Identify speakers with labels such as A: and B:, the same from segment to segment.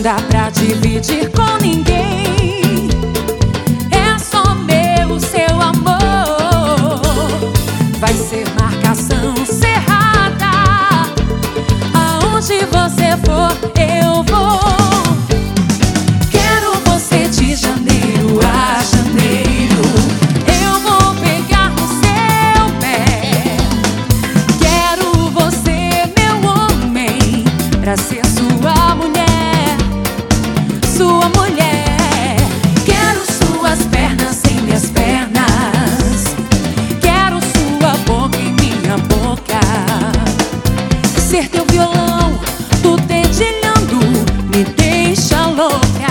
A: dá pra dividir com ninguém. É só meu, seu amor. Vai ser marcação cerrada. Aonde você for, eu vou. Quero você de janeiro a janeiro. Eu vou pegar no seu pé. Quero você, meu homem, pra ser sua mulher, sua mulher. Quero suas pernas em minhas pernas. Quero sua boca em minha boca. Ser teu violão, tu dedilhando, me deixa louca.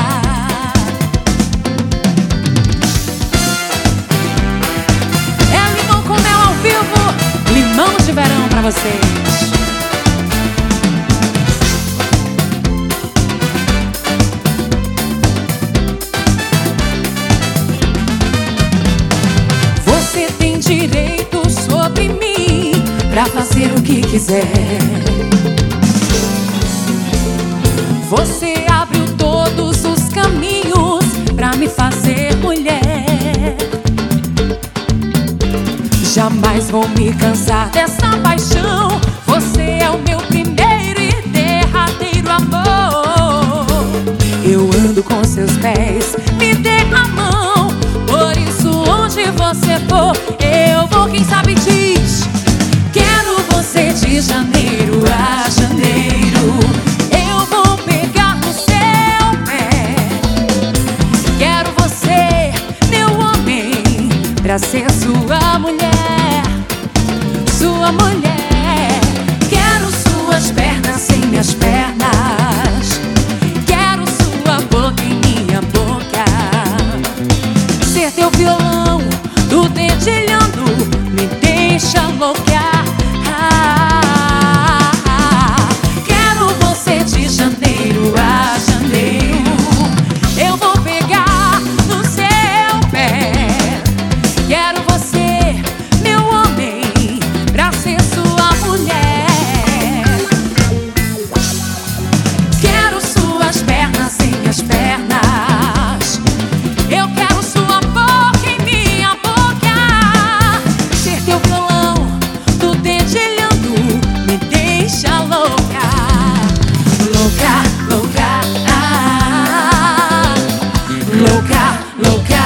A: É limão com mel ao vivo, limão de verão pra vocês. Você tem direito sobre mim pra fazer o que quiser. Você abriu todos os caminhos pra me fazer mulher. Jamais vou me cansar dessa paixão. Você é o meu primeiro e derradeiro amor. Eu ando com seus pés, me dê a mão. Por isso onde você for, eu vou. Quem sabe diz: quero você de janeiro a janeiro. Eu vou pegar no seu pé. Quero você, meu homem, pra ser sua mulher, sua mulher. Quero suas pernas em minhas pernas. Quero sua boca em minha boca. Ser teu violão, tu dedilhando, me deixa louca. Quero você de janeiro a janeiro. Eu vou pegar no seu pé. Quero você, meu homem, pra ser sua mulher. Quero suas pernas em minhas pernas. Eu quero sua boca em minha boca. Ser teu violão, tu dedilhando, me deixa louca. Louca, louca, louca, louca.